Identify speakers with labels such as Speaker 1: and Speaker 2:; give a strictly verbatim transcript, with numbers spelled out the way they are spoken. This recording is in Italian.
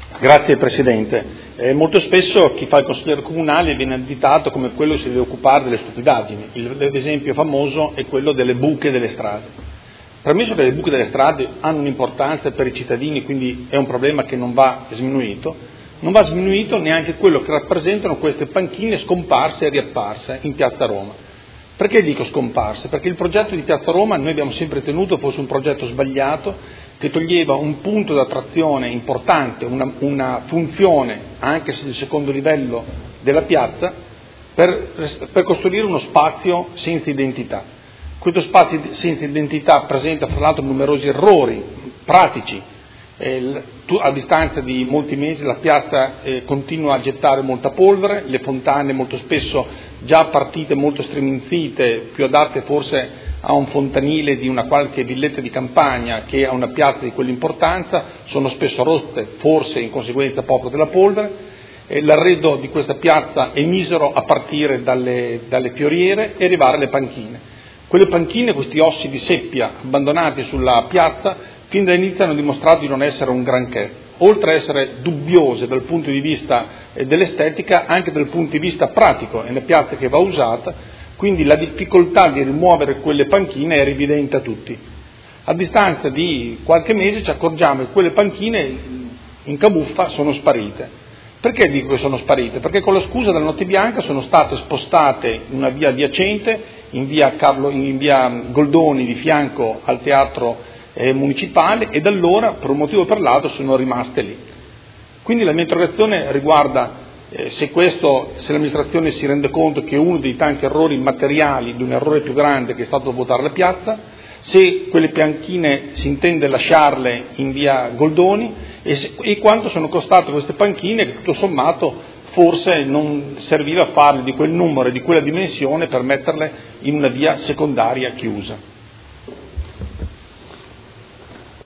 Speaker 1: Grazie Presidente. Eh, molto spesso chi fa il consigliere comunale viene additato come quello che si deve occupare delle stupidaggini. Il, l'esempio famoso è quello delle buche delle strade. Premesso che le buche delle strade hanno un'importanza per i cittadini, quindi è un problema che non va sminuito, non va sminuito neanche quello che rappresentano queste panchine scomparse e riapparse in Piazza Roma. Perché dico scomparse? Perché il progetto di Piazza Roma noi abbiamo sempre tenuto fosse un progetto sbagliato, che toglieva un punto d'attrazione importante, una, una funzione, anche se di secondo livello, della piazza, per, per costruire uno spazio senza identità. Questo spazio senza identità presenta fra l'altro numerosi errori pratici. Eh, tu, a distanza di molti mesi la piazza eh, continua a gettare molta polvere, le fontane molto spesso già partite molto striminzite, più adatte forse a un fontanile di una qualche villetta di campagna che a una piazza di quell'importanza, sono spesso rotte, forse in conseguenza proprio della polvere. E l'arredo di questa piazza è misero a partire dalle, dalle fioriere e arrivare alle panchine. Quelle panchine, questi ossi di seppia abbandonati sulla piazza, fin dall'inizio hanno dimostrato di non essere un granché, oltre a essere dubbiose dal punto di vista dell'estetica, anche dal punto di vista pratico, è una piazza che va usata, quindi la difficoltà di rimuovere quelle panchine era evidente a tutti. A distanza di qualche mese ci accorgiamo che quelle panchine in camuffa sono sparite. Perché dico che sono sparite? Perché con la scusa della notte bianca sono state spostate in una via adiacente, in via, Carlo, in via Goldoni, di fianco al teatro eh, municipale, e da allora, per un motivo o per l'altro, sono rimaste lì. Quindi la mia interrogazione riguarda eh, se questo, se l'amministrazione si rende conto che è uno dei tanti errori materiali, di un errore più grande che è stato votare la piazza, se quelle panchine si intende lasciarle in via Goldoni e, se, e quanto sono costate queste panchine, che tutto sommato forse non serviva a farle di quel numero e di quella dimensione per metterle in una via secondaria chiusa.